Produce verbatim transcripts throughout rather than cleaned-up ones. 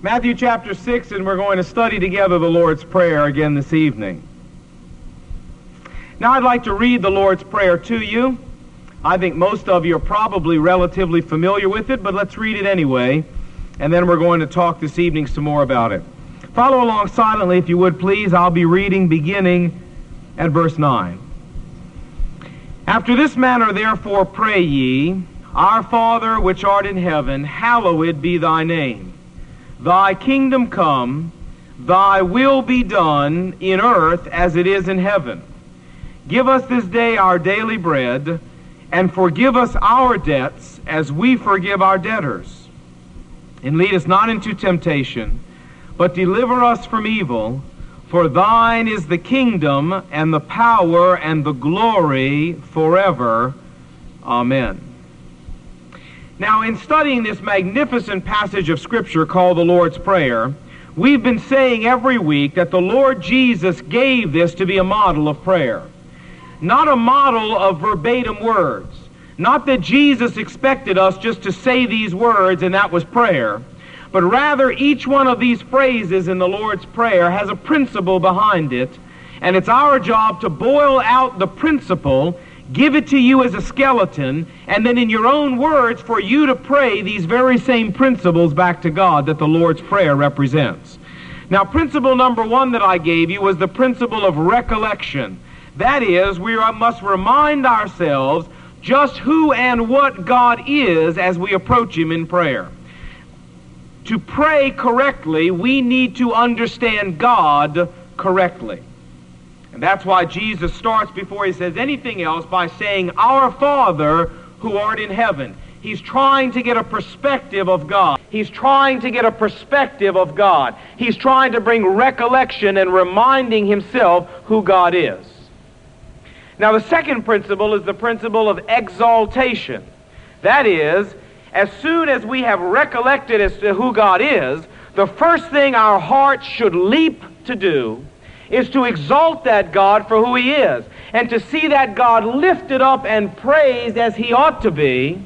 Matthew chapter six, and we're going to study together the Lord's Prayer again this evening. Now I'd like to read the Lord's Prayer to you. I think most of you are probably relatively familiar with it, but let's read it anyway, and then we're going to talk this evening some more about it. Follow along silently, if you would, please. I'll be reading beginning at verse nine. After this manner, therefore, pray ye, Our Father which art in heaven, hallowed be thy name. Thy kingdom come, thy will be done in earth as it is in heaven. Give us this day our daily bread, and forgive us our debts as we forgive our debtors. And lead us not into temptation, but deliver us from evil. For thine is the kingdom, and the power, and the glory forever. Amen. Now, in studying this magnificent passage of Scripture called the Lord's Prayer, we've been saying every week that the Lord Jesus gave this to be a model of prayer. Not a model of verbatim words. Not that Jesus expected us just to say these words and that was prayer, but rather each one of these phrases in the Lord's Prayer has a principle behind it, and it's our job to boil out the principle, give it to you as a skeleton, and then in your own words for you to pray these very same principles back to God that the Lord's Prayer represents. Now, principle number one that I gave you was the principle of recollection. That is, we must remind ourselves just who and what God is as we approach Him in prayer. To pray correctly, we need to understand God correctly. And that's why Jesus starts before he says anything else by saying, Our Father who art in heaven. He's trying to get a perspective of God. He's trying to get a perspective of God. He's trying to bring recollection and reminding himself who God is. Now, the second principle is the principle of exaltation. That is, as soon as we have recollected as to who God is, the first thing our hearts should leap to do is to exalt that God for who He is, and to see that God lifted up and praised as He ought to be,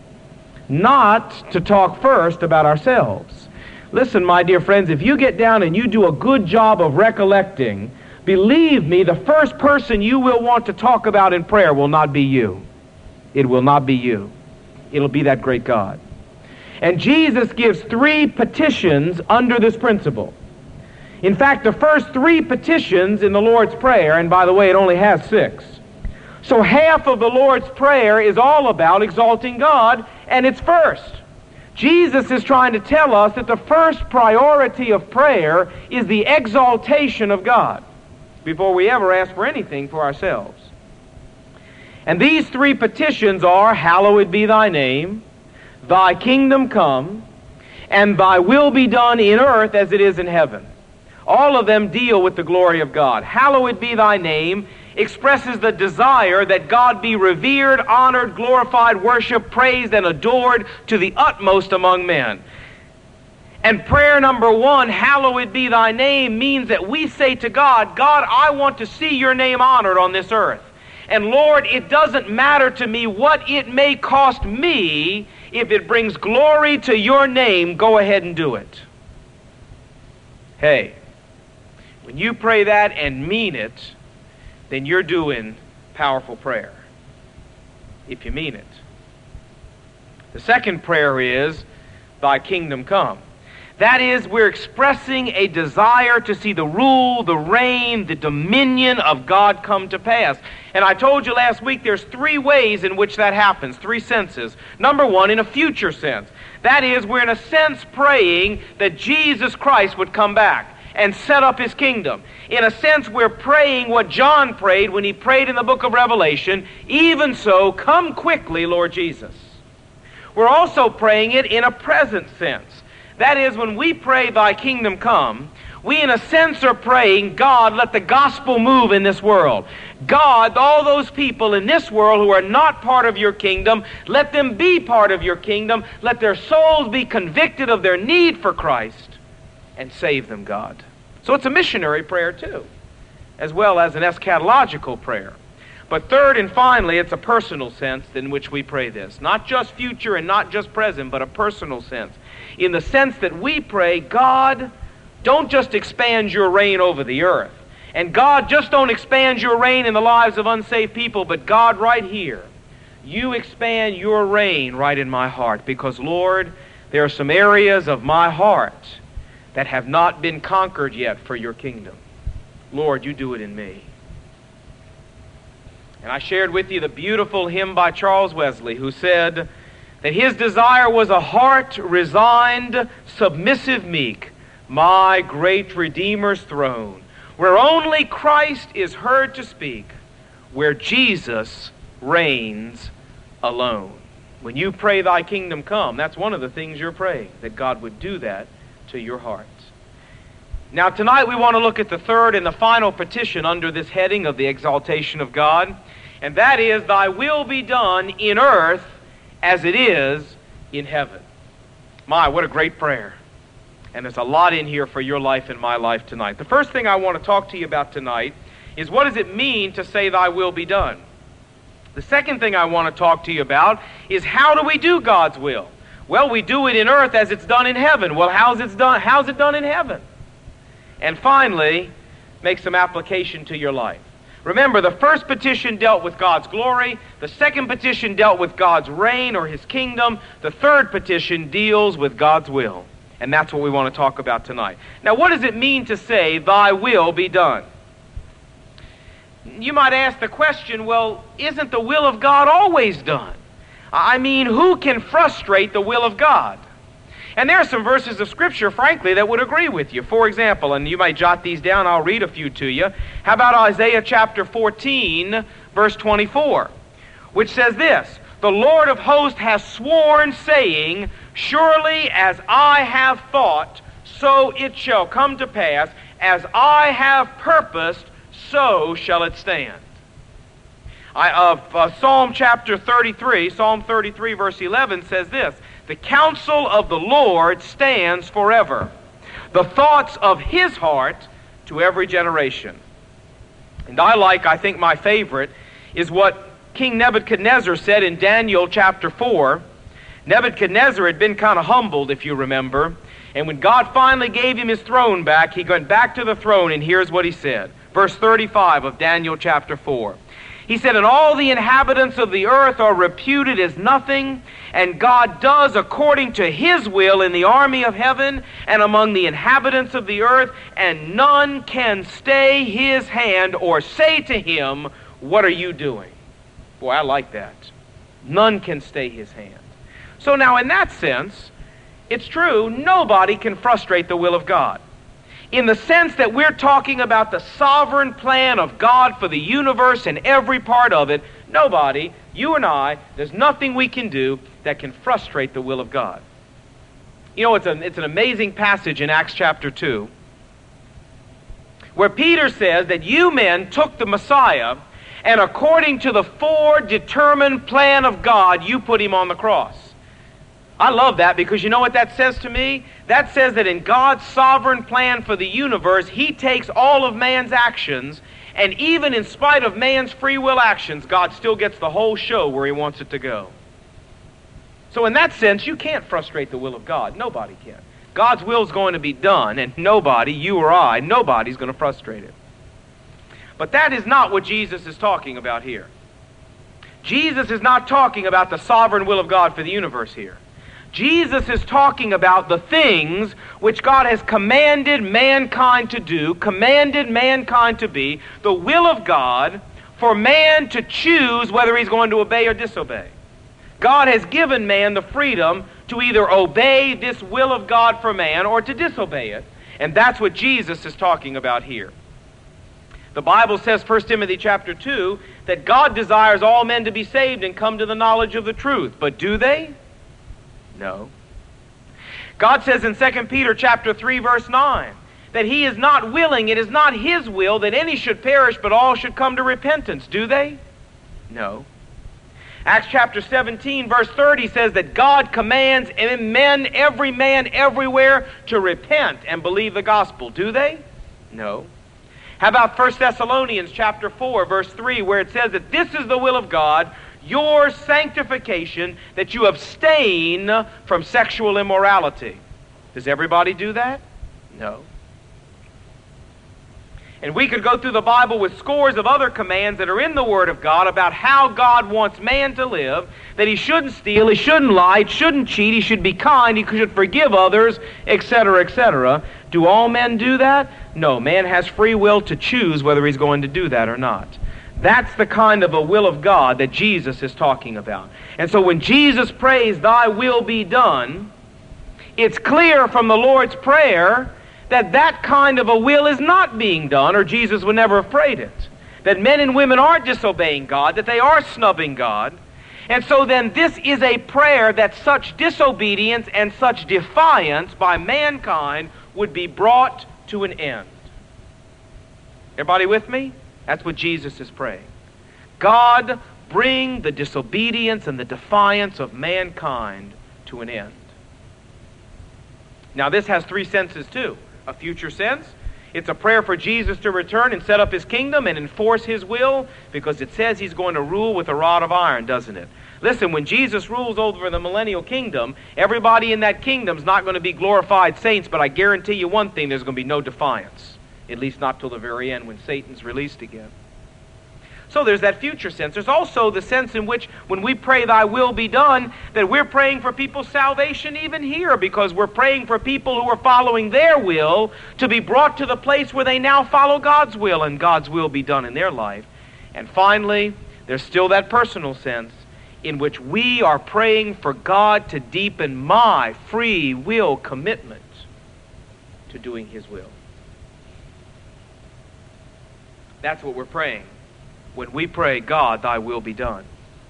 not to talk first about ourselves. Listen, my dear friends, if you get down and you do a good job of recollecting, believe me, the first person you will want to talk about in prayer will not be you. It will not be you. It'll be that great God. And Jesus gives three petitions under this principle. In fact, the first three petitions in the Lord's Prayer, and by the way, it only has six. So half of the Lord's Prayer is all about exalting God, and it's first. Jesus is trying to tell us that the first priority of prayer is the exaltation of God before we ever ask for anything for ourselves. And these three petitions are, Hallowed be thy name, Thy kingdom come, and Thy will be done in earth as it is in heaven. All of them deal with the glory of God. Hallowed be thy name expresses the desire that God be revered, honored, glorified, worshiped, praised, and adored to the utmost among men. And prayer number one, hallowed be thy name, means that we say to God, God, I want to see your name honored on this earth. And Lord, it doesn't matter to me what it may cost me. If it brings glory to your name, go ahead and do it. Hey, when you pray that and mean it, then you're doing powerful prayer, if you mean it. The second prayer is, Thy kingdom come. That is, we're expressing a desire to see the rule, the reign, the dominion of God come to pass. And I told you last week there's three ways in which that happens, three senses. Number one, in a future sense. That is, we're in a sense praying that Jesus Christ would come back and set up His kingdom. In a sense, we're praying what John prayed when he prayed in the book of Revelation, even so, come quickly, Lord Jesus. We're also praying it in a present sense. That is, when we pray, Thy kingdom come, we in a sense are praying, God, let the gospel move in this world. God, all those people in this world who are not part of your kingdom, let them be part of your kingdom. Let their souls be convicted of their need for Christ and save them, God. So it's a missionary prayer too, as well as an eschatological prayer. But third and finally, it's a personal sense in which we pray this. Not just future and not just present, but a personal sense. in the sense that we pray, God, don't just expand your reign over the earth. And God, just don't expand your reign in the lives of unsaved people, but God, right here, you expand your reign right in my heart. Because, Lord, there are some areas of my heart that have not been conquered yet for your kingdom. Lord, you do it in me. And I shared with you the beautiful hymn by Charles Wesley, who said that his desire was a heart resigned, submissive, meek, my great Redeemer's throne, where only Christ is heard to speak, where Jesus reigns alone. When you pray, thy kingdom come, that's one of the things you're praying, that God would do that to your heart. Now tonight we want to look at the third and the final petition under this heading of the exaltation of God, and that is, thy will be done in earth as it is in heaven. My, what a great prayer. And there's a lot in here for your life and my life tonight. The first thing I want to talk to you about tonight is, what does it mean to say thy will be done? The second thing I want to talk to you about is, how do we do God's will? Well, we do it in earth as it's done in heaven. Well, how's it done? How's it done in heaven? And finally, make some application to your life. Remember, the first petition dealt with God's glory. The second petition dealt with God's reign or His kingdom. The third petition deals with God's will. And that's what we want to talk about tonight. Now, what does it mean to say, thy will be done? You might ask the question, well, isn't the will of God always done? I mean, who can frustrate the will of God? And there are some verses of Scripture, frankly, that would agree with you. For example, and you might jot these down, I'll read a few to you. How about Isaiah chapter fourteen, verse twenty-four, which says this, the Lord of hosts has sworn, saying, surely as I have thought, so it shall come to pass. As I have purposed, so shall it stand. I, uh, uh, Psalm chapter thirty-three, Psalm thirty-three, verse eleven says this, the counsel of the Lord stands forever, the thoughts of His heart to every generation. And I like, I think my favorite, is what King Nebuchadnezzar said in Daniel chapter four. Nebuchadnezzar had been kind of humbled, if you remember, and when God finally gave him his throne back, he went back to the throne, and here's what he said. Verse thirty-five of Daniel chapter four. He said, and all the inhabitants of the earth are reputed as nothing, and God does according to His will in the army of heaven and among the inhabitants of the earth, and none can stay His hand or say to Him, what are you doing? Boy, I like that. None can stay His hand. So now in that sense, it's true, nobody can frustrate the will of God. In the sense that we're talking about the sovereign plan of God for the universe and every part of it, nobody, you and I, there's nothing we can do that can frustrate the will of God. You know, it's, a, it's an amazing passage in Acts chapter two, where Peter says that you men took the Messiah, and according to the foredetermined plan of God, you put Him on the cross. I love that, because you know what that says to me? That says that in God's sovereign plan for the universe, He takes all of man's actions, and even in spite of man's free will actions, God still gets the whole show where He wants it to go. So in that sense, you can't frustrate the will of God. Nobody can. God's will is going to be done, and nobody, you or I, nobody's going to frustrate it. But that is not what Jesus is talking about here. Jesus is not talking about the sovereign will of God for the universe here. Jesus is talking about the things which God has commanded mankind to do, commanded mankind to be, the will of God for man to choose whether he's going to obey or disobey. God has given man the freedom to either obey this will of God for man or to disobey it. And that's what Jesus is talking about here. The Bible says, First Timothy chapter two, that God desires all men to be saved and come to the knowledge of the truth. But do they? No. God says in Second Peter chapter three, verse nine, that He is not willing, it is not His will that any should perish, but all should come to repentance. Do they? No. Acts chapter seventeen, verse thirty says that God commands men, every man everywhere, to repent and believe the gospel. Do they? No. How about First Thessalonians chapter four, verse three, where it says that this is the will of God, your sanctification, that you abstain from sexual immorality. Does everybody do that? No. And we could go through the Bible with scores of other commands that are in the Word of God about how God wants man to live, that he shouldn't steal, he shouldn't lie, he shouldn't cheat, he should be kind, he should forgive others, et cetera, et cetera. Do all men do that? No, man has free will to choose whether he's going to do that or not. That's the kind of a will of God that Jesus is talking about. And so when Jesus prays, "Thy will be done," it's clear from the Lord's Prayer that that kind of a will is not being done, or Jesus would never have prayed it. That men and women are disobeying God, that they are snubbing God. And so then this is a prayer that such disobedience and such defiance by mankind would be brought to an end. Everybody with me? That's what Jesus is praying. God, bring the disobedience and the defiance of mankind to an end. Now this has three senses too. A future sense. It's a prayer for Jesus to return and set up his kingdom and enforce his will, because it says he's going to rule with a rod of iron, doesn't it? Listen, when Jesus rules over the millennial kingdom, everybody in that kingdom is not going to be glorified saints, but I guarantee you one thing, there's going to be no defiance. At least not till the very end when Satan's released again. So there's that future sense. There's also the sense in which when we pray, "Thy will be done," that we're praying for people's salvation even here, because we're praying for people who are following their will to be brought to the place where they now follow God's will and God's will be done in their life. And finally, there's still that personal sense in which we are praying for God to deepen my free will commitment to doing his will. That's what we're praying when we pray, "God, thy will be done."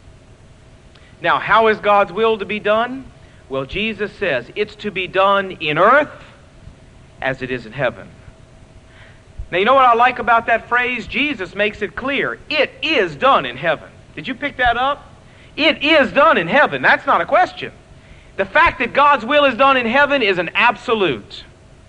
Now, how is God's will to be done? Well, Jesus says it's to be done in earth as it is in heaven. Now, you know what I like about that phrase? Jesus makes it clear. It is done in heaven. Did you pick that up? It is done in heaven. That's not a question. The fact that God's will is done in heaven is an absolute.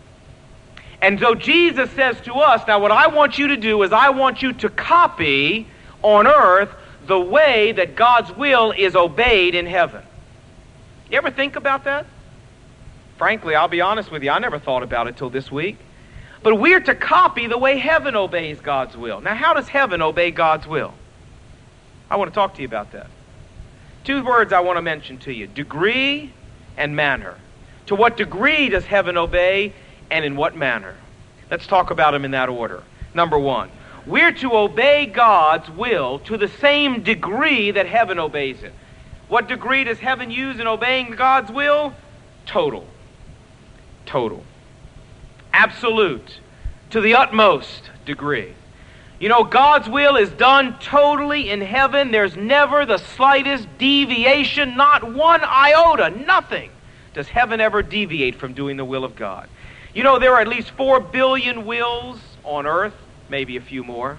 And so Jesus says to us, now what I want you to do is I want you to copy on earth the way that God's will is obeyed in heaven. You ever think about that? Frankly, I'll be honest with you, I never thought about it till this week. But we're to copy the way heaven obeys God's will. Now, how does heaven obey God's will? I want to talk to you about that. Two words I want to mention to you: degree and manner. To what degree does heaven obey, and in what manner? Let's talk about them in that order. Number one, we're to obey God's will to the same degree that heaven obeys it. What degree does heaven use in obeying God's will? Total. Total. Absolute. To the utmost degree. You know, God's will is done totally in heaven. There's never the slightest deviation, not one iota, nothing does heaven ever deviate from doing the will of God. You know, there are at least four billion wills on earth, maybe a few more.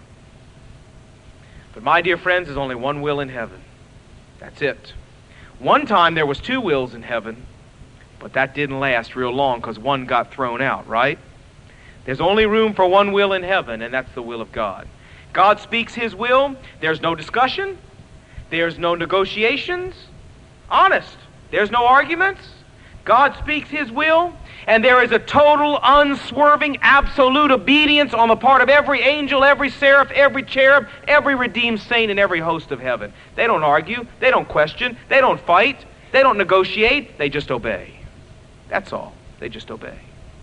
But my dear friends, there's only one will in heaven. That's it. One time there was two wills in heaven, but that didn't last real long because one got thrown out, right? There's only room for one will in heaven, and that's the will of God. God speaks his will. There's no discussion. There's no negotiations. Honest. There's no arguments. God speaks his will, and there is a total, unswerving, absolute obedience on the part of every angel, every seraph, every cherub, every redeemed saint, and every host of heaven. They don't argue. They don't question. They don't fight. They don't negotiate. They just obey. That's all. They just obey.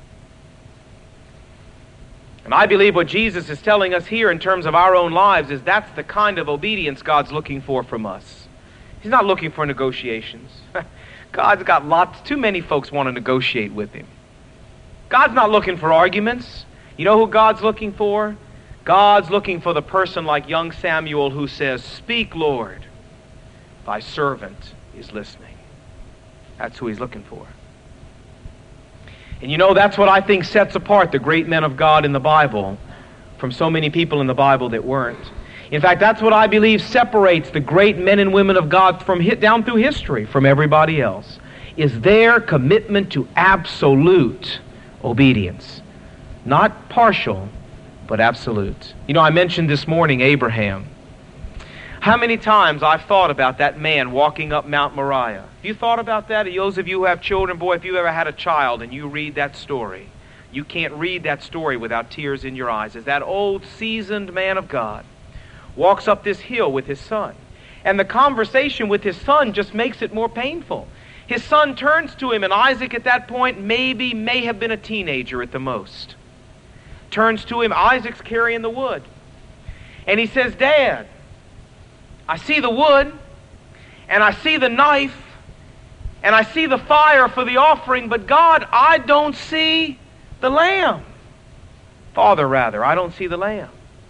And I believe what Jesus is telling us here in terms of our own lives is that's the kind of obedience God's looking for from us. He's not looking for negotiations. God's got lots, too many folks want to negotiate with him. God's not looking for arguments. You know who God's looking for? God's looking for the person like young Samuel who says, "Speak, Lord, thy servant is listening." That's who he's looking for. And you know, that's what I think sets apart the great men of God in the Bible from so many people in the Bible that weren't. In fact, that's what I believe separates the great men and women of God from hit down through history from everybody else, is their commitment to absolute obedience. Not partial, but absolute. You know, I mentioned this morning Abraham. How many times I've thought about that man walking up Mount Moriah. Have you thought about that? Those of you who have children, boy, if you ever had a child and you read that story, you can't read that story without tears in your eyes. As that old, seasoned man of God walks up this hill with his son. And the conversation with his son just makes it more painful. His son turns to him, and Isaac at that point maybe may have been a teenager at the most. Turns to him, Isaac's carrying the wood. And he says, Dad, I see the wood, and I see the knife, and I see the fire for the offering, but God, I don't see the lamb. Father, rather, I don't see the lamb.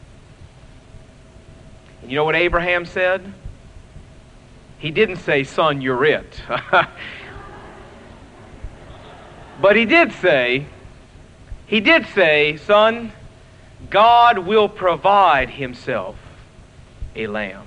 And you know what Abraham said? He didn't say, son, you're it. But he did say, he did say, son, God will provide himself a lamb.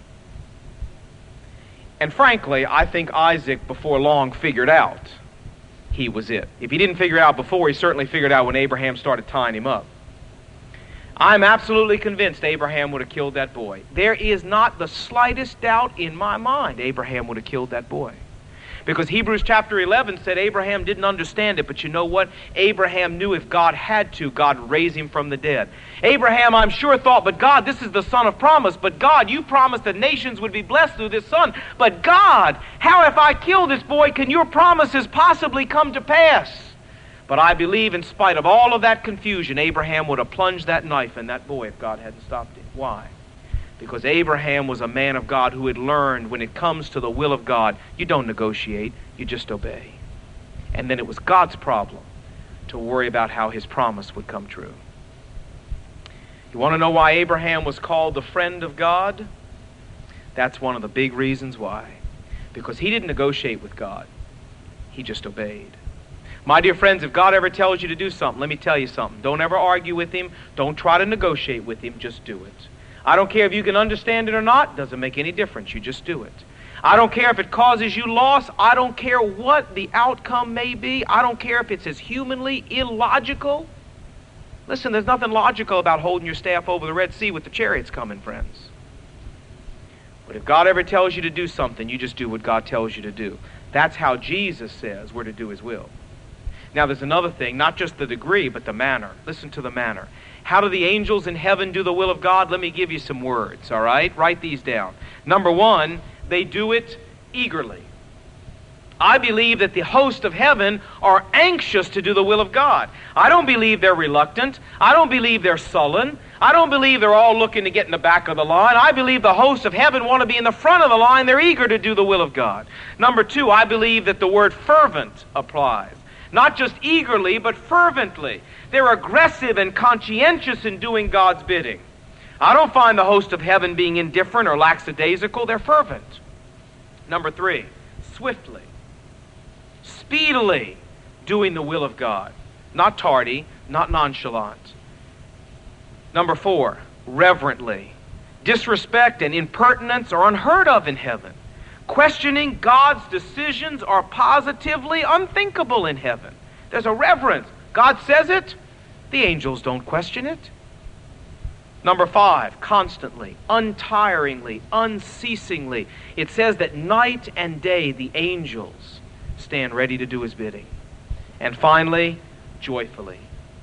And frankly, I think Isaac before long figured out he was it. If he didn't figure it out before, he certainly figured out when Abraham started tying him up. I'm absolutely convinced Abraham would have killed that boy. There is not the slightest doubt in my mind Abraham would have killed that boy. Because Hebrews chapter eleven said Abraham didn't understand it, but you know what? Abraham knew if God had to, God would raise him from the dead. Abraham, I'm sure, thought, but God, this is the son of promise. But God, you promised that nations would be blessed through this son. But God, how if I kill this boy, can your promises possibly come to pass? But I believe in spite of all of that confusion, Abraham would have plunged that knife in that boy if God hadn't stopped him. Why? Because Abraham was a man of God who had learned when it comes to the will of God, you don't negotiate, you just obey. And then it was God's problem to worry about how his promise would come true. You want to know why Abraham was called the friend of God? That's one of the big reasons why. Because he didn't negotiate with God. He just obeyed. My dear friends, if God ever tells you to do something, let me tell you something. Don't ever argue with him. Don't try to negotiate with him. Just do it. I don't care if you can understand it or not. Doesn't make any difference. You just do it. I don't care if it causes you loss. I don't care what the outcome may be. I don't care if it's as humanly illogical. Listen, there's nothing logical about holding your staff over the Red Sea with the chariots coming, friends. But if God ever tells you to do something, you just do what God tells you to do. That's how Jesus says we're to do his will. Now there's another thing, not just the degree, but the manner. Listen to the manner. How do the angels in heaven do the will of God? Let me give you some words, all right? Write these down. Number one, they do it eagerly. I believe that the host of heaven are anxious to do the will of God. I don't believe they're reluctant. I don't believe they're sullen. I don't believe they're all looking to get in the back of the line. I believe the hosts of heaven want to be in the front of the line. They're eager to do the will of God. Number two, I believe that the word fervent applies. Not just eagerly, but fervently. They're aggressive and conscientious in doing God's bidding. I don't find the host of heaven being indifferent or lackadaisical. They're fervent. Number three, swiftly, speedily doing the will of God. Not tardy, not nonchalant. Number four, reverently. Disrespect and impertinence are unheard of in heaven. Questioning God's decisions are positively unthinkable in heaven. There's a reverence. God says it, the angels don't question it. Number five, constantly, untiringly, unceasingly. It says that night and day the angels stand ready to do his bidding. And finally, joyfully.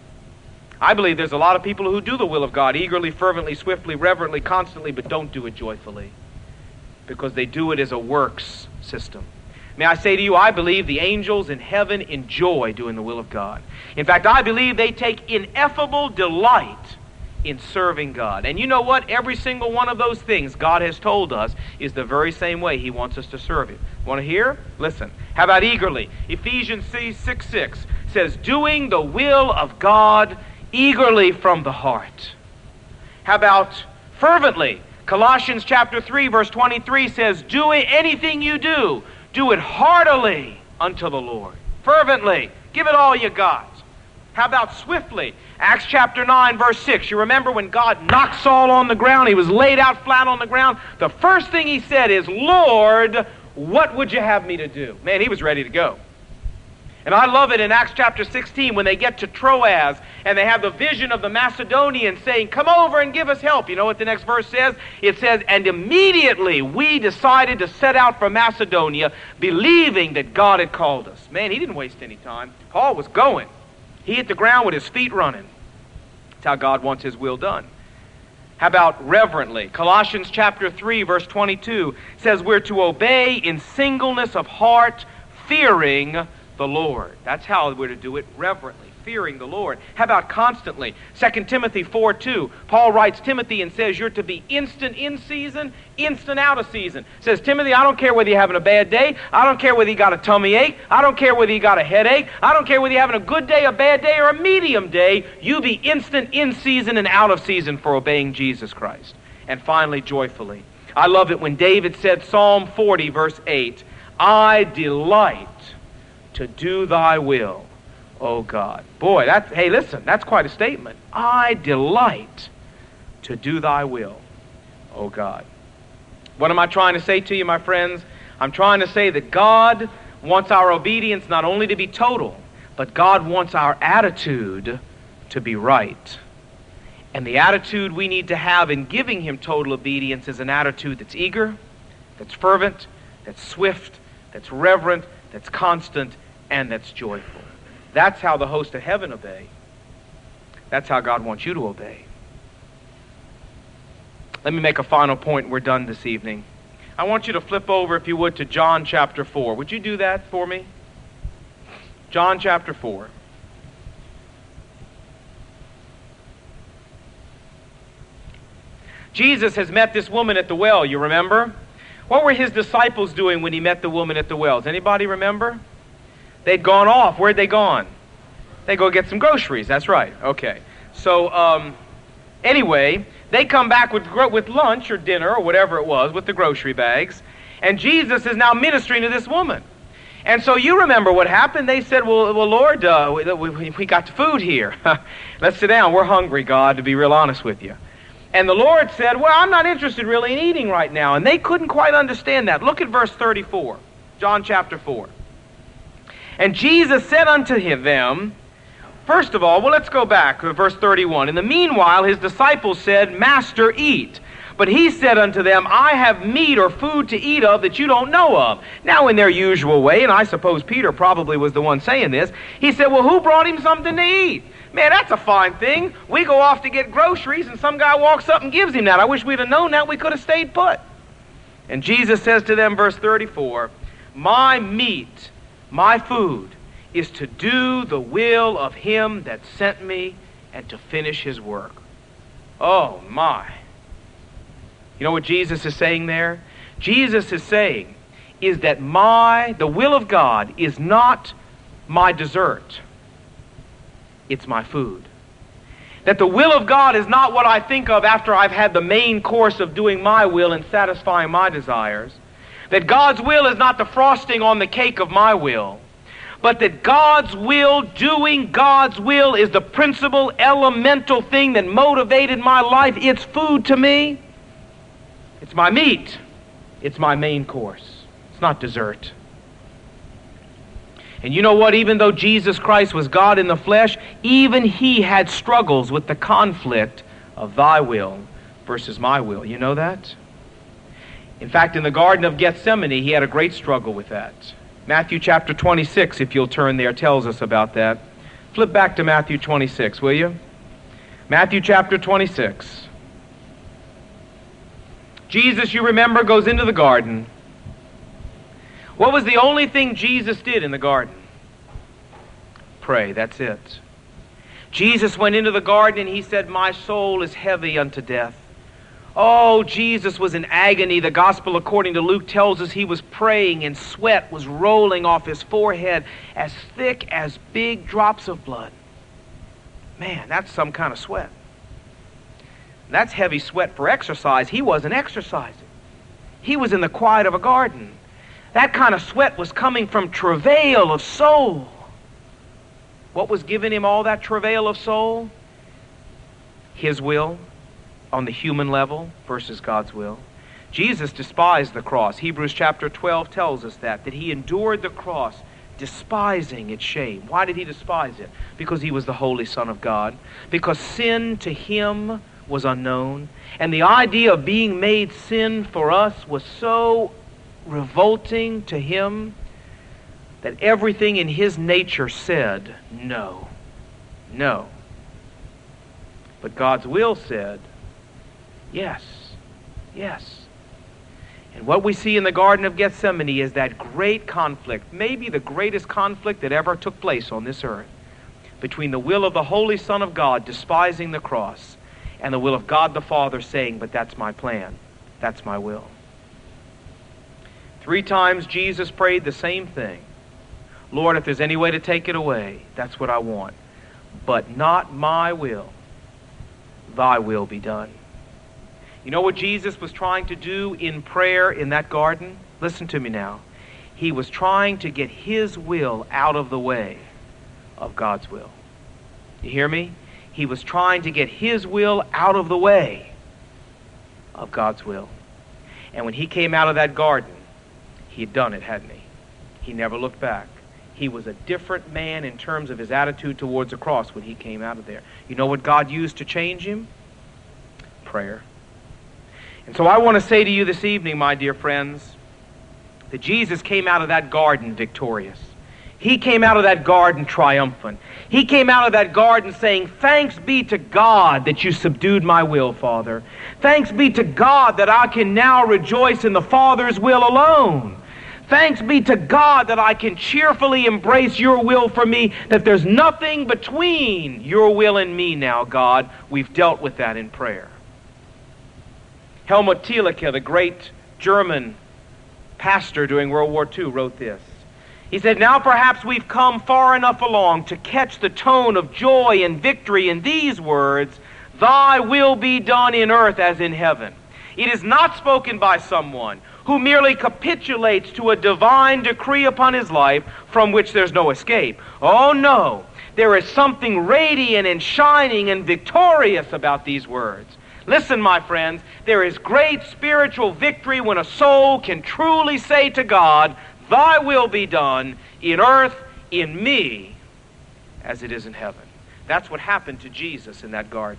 I believe there's a lot of people who do the will of God eagerly, fervently, swiftly, reverently, constantly, but don't do it joyfully. Because they do it as a works system. May I say to you, I believe the angels in heaven enjoy doing the will of God. In fact, I believe they take ineffable delight in serving God. And you know what? Every single one of those things God has told us is the very same way he wants us to serve him. Want to hear? Listen. How about eagerly? Ephesians six six says, doing the will of God eagerly from the heart. How about fervently? Colossians chapter three verse twenty-three says, do anything you do, do it heartily unto the Lord. Fervently. Give it all you got. How about swiftly? Acts chapter nine verse six. You remember when God knocked Saul on the ground, he was laid out flat on the ground. The first thing he said is, Lord, what would you have me to do? Man, he was ready to go. And I love it in Acts chapter sixteen when they get to Troas and they have the vision of the Macedonians saying, come over and give us help. You know what the next verse says? It says, and immediately we decided to set out for Macedonia, believing that God had called us. Man, he didn't waste any time. Paul was going. He hit the ground with his feet running. That's how God wants his will done. How about reverently? Colossians chapter three, verse twenty-two says we're to obey in singleness of heart, fearing the Lord. That's how we're to do it, reverently, fearing the Lord. How about constantly? Second Timothy four two, Paul writes Timothy and says you're to be instant in season, instant out of season. Says, Timothy, I don't care whether you're having a bad day. I don't care whether you got a tummy ache. I don't care whether you got a headache. I don't care whether you're having a good day, a bad day, or a medium day. You be instant in season and out of season for obeying Jesus Christ. And finally, joyfully. I love it when David said, Psalm forty, verse eight, I delight to do thy will, O God. Boy, that's, hey, listen, that's quite a statement. I delight to do thy will, O God. What am I trying to say to you, my friends? I'm trying to say that God wants our obedience not only to be total, but God wants our attitude to be right. And the attitude we need to have in giving him total obedience is an attitude that's eager, that's fervent, that's swift, that's reverent, that's constant, and that's joyful. That's how the host of heaven obey. That's how God wants you to obey. Let me make a final point and we're done this evening. I want you to flip over, if you would, to John chapter four. Would you do that for me? John chapter four. Jesus has met this woman at the well, you remember? What were his disciples doing when he met the woman at the well? Does anybody remember? They'd gone off. Where'd they gone? They go get some groceries. That's right. Okay. So, um, anyway, they come back with with lunch or dinner or whatever it was with the grocery bags. And Jesus is now ministering to this woman. And so you remember what happened. They said, well, well Lord, uh, we, we, we got food here. Let's sit down. We're hungry, God, to be real honest with you. And the Lord said, well, I'm not interested really in eating right now. And they couldn't quite understand that. Look at verse thirty-four, John chapter four. And Jesus said unto him, them, first of all, well, let's go back to verse thirty-one. In the meanwhile, his disciples said, Master, eat. But he said unto them, I have meat or food to eat of that you don't know of. Now in their usual way, and I suppose Peter probably was the one saying this, he said, well, who brought him something to eat? Man, that's a fine thing. We go off to get groceries and some guy walks up and gives him that. I wish we'd have known that. We could have stayed put. And Jesus says to them, verse thirty-four, my meat, my food, is to do the will of him that sent me and to finish his work. Oh, my. You know what Jesus is saying there? Jesus is saying is that my, the will of God is not my dessert. It's my food. That the will of God is not what I think of after I've had the main course of doing my will and satisfying my desires. That God's will is not the frosting on the cake of my will. But that God's will, doing God's will, is the principal elemental thing that motivated my life. It's food to me. It's my meat. It's my main course. It's not dessert. And you know what? Even though Jesus Christ was God in the flesh, even he had struggles with the conflict of thy will versus my will. You know that? In fact, in the Garden of Gethsemane, he had a great struggle with that. Matthew chapter twenty-six, if you'll turn there, tells us about that. Flip back to Matthew twenty-six, will you? Matthew chapter twenty-six. Jesus, you remember, goes into the garden. What was the only thing Jesus did in the garden? Pray, that's it. Jesus went into the garden and he said, my soul is heavy unto death. Oh, Jesus was in agony. The gospel according to Luke tells us he was praying and sweat was rolling off his forehead as thick as big drops of blood. Man, that's some kind of sweat. That's heavy sweat for exercise. He wasn't exercising. He was in the quiet of a garden. That kind of sweat was coming from travail of soul. What was giving him all that travail of soul? His will on the human level versus God's will. Jesus despised the cross. Hebrews chapter twelve tells us that, that he endured the cross, despising its shame. Why did he despise it? Because he was the Holy Son of God. Because sin to him was unknown. And the idea of being made sin for us was so revolting to him that everything in his nature said, no, no. But God's will said, yes, yes. And what we see in the Garden of Gethsemane is that great conflict, maybe the greatest conflict that ever took place on this earth, between the will of the Holy Son of God despising the cross and the will of God the Father saying, but that's my plan, that's my will. Three times Jesus prayed the same thing. Lord, if there's any way to take it away, that's what I want. But not my will, thy will be done. You know what Jesus was trying to do in prayer in that garden? Listen to me now. He was trying to get his will out of the way of God's will. You hear me? He was trying to get his will out of the way of God's will. And when he came out of that garden, he had done it, hadn't he? He never looked back. He was a different man in terms of his attitude towards the cross when he came out of there. You know what God used to change him? Prayer. And so I want to say to you this evening, my dear friends, that Jesus came out of that garden victorious. He came out of that garden triumphant. He came out of that garden saying, thanks be to God that you subdued my will, Father. Thanks be to God that I can now rejoice in the Father's will alone. Thanks be to God that I can cheerfully embrace your will for me, that there's nothing between your will and me now, God. We've dealt with that in prayer. Helmut Thielicke, the great German pastor during World War Two, wrote this. He said, now perhaps we've come far enough along to catch the tone of joy and victory in these words, thy will be done in earth as in heaven. It is not spoken by someone who merely capitulates to a divine decree upon his life from which there's no escape. Oh no, there is something radiant and shining and victorious about these words. Listen, my friends, there is great spiritual victory when a soul can truly say to God, thy will be done in earth, in me, as it is in heaven. That's what happened to Jesus in that garden.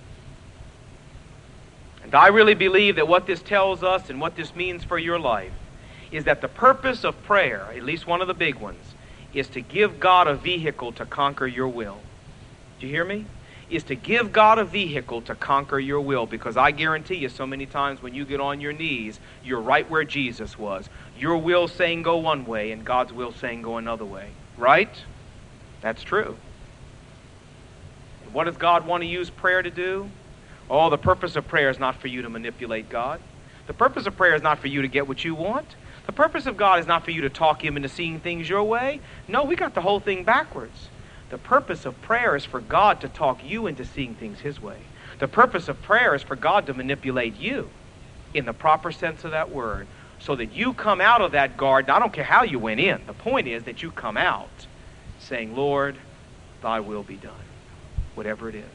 And I really believe that what this tells us and what this means for your life is that the purpose of prayer, at least one of the big ones, is to give God a vehicle to conquer your will. Do you hear me? Is to give God a vehicle to conquer your will, because I guarantee you so many times when you get on your knees, you're right where Jesus was. Your will saying go one way and God's will saying go another way. Right? That's true. And what does God want to use prayer to do? Oh, the purpose of prayer is not for you to manipulate God. The purpose of prayer is not for you to get what you want. The purpose of God is not for you to talk him into seeing things your way. No, we got the whole thing backwards. The purpose of prayer is for God to talk you into seeing things his way. The purpose of prayer is for God to manipulate you in the proper sense of that word, so that you come out of that garden. I don't care how you went in. The point is that you come out saying, Lord, thy will be done, whatever it is.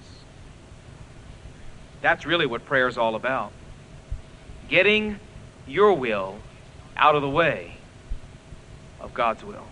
That's really what prayer is all about. Getting your will out of the way of God's will.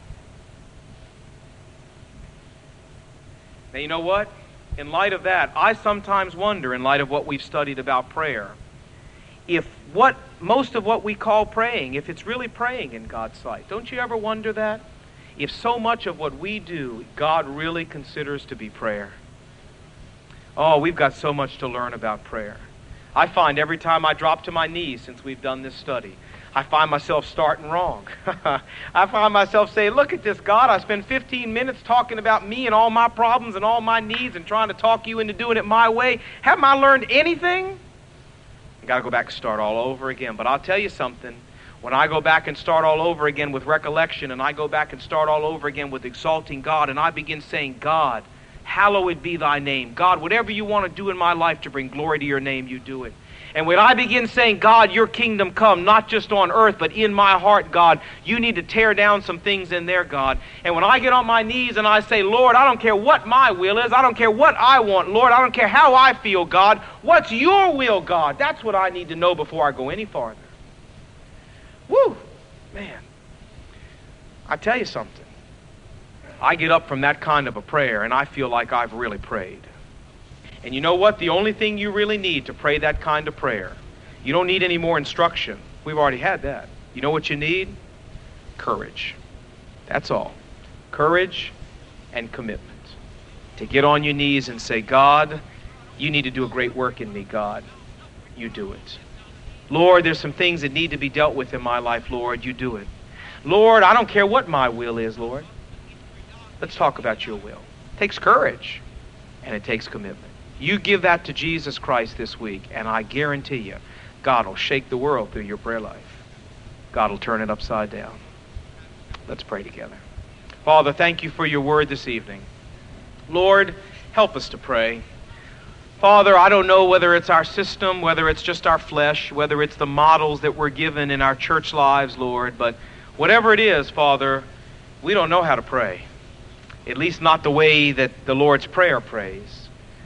Now, you know what? In light of that, I sometimes wonder, in light of what we've studied about prayer, if what most of what we call praying, if it's really praying in God's sight. Don't you ever wonder that? If so much of what we do, God really considers to be prayer. Oh, we've got so much to learn about prayer. I find every time I drop to my knees since we've done this study, I find myself starting wrong. I find myself saying, look at this, God, I spend fifteen minutes talking about me and all my problems and all my needs and trying to talk you into doing it my way. Haven't I learned anything? I got to go back and start all over again. But I'll tell you something. When I go back and start all over again with recollection, and I go back and start all over again with exalting God, and I begin saying, God, hallowed be thy name. God, whatever you want to do in my life to bring glory to your name, you do it. And when I begin saying, God, your kingdom come, not just on earth, but in my heart, God, you need to tear down some things in there, God. And when I get on my knees and I say, Lord, I don't care what my will is. I don't care what I want, Lord. I don't care how I feel, God. What's your will, God? That's what I need to know before I go any farther. Woo! Man, I tell you something. I get up from that kind of a prayer and I feel like I've really prayed. And you know what? The only thing you really need to pray that kind of prayer, you don't need any more instruction. We've already had that. You know what you need? Courage. That's all. Courage and commitment. To get on your knees and say, God, you need to do a great work in me, God. You do it. Lord, there's some things that need to be dealt with in my life, Lord. You do it. Lord, I don't care what my will is, Lord. Let's talk about your will. It takes courage and it takes commitment. You give that to Jesus Christ this week, and I guarantee you, God will shake the world through your prayer life. God will turn it upside down. Let's pray together. Father, thank you for your word this evening. Lord, help us to pray. Father, I don't know whether it's our system, whether it's just our flesh, whether it's the models that we're given in our church lives, Lord, but whatever it is, Father, we don't know how to pray. At least not the way that the Lord's Prayer prays.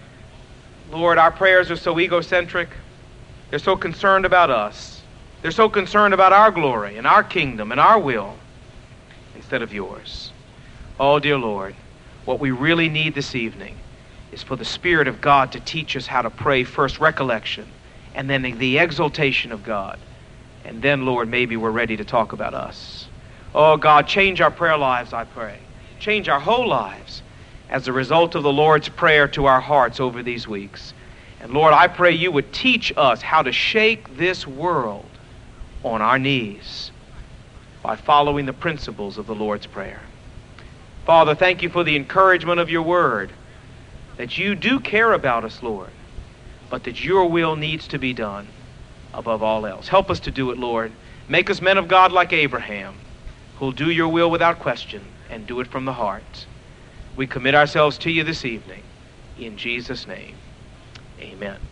Lord, our prayers are so egocentric. They're so concerned about us. They're so concerned about our glory and our kingdom and our will instead of yours. Oh, dear Lord, what we really need this evening is for the Spirit of God to teach us how to pray, first recollection, and then the exaltation of God. And then, Lord, maybe we're ready to talk about us. Oh, God, change our prayer lives, I pray. Change our whole lives as a result of the Lord's Prayer to our hearts over these weeks. And Lord, I pray you would teach us how to shake this world on our knees by following the principles of the Lord's Prayer. Father, thank you for the encouragement of your word, that you do care about us, Lord, but that your will needs to be done above all else. Help us to do it, Lord. Make us men of God like Abraham, who'll do your will without question and do it from the heart. We commit ourselves to you this evening. In Jesus' name, amen.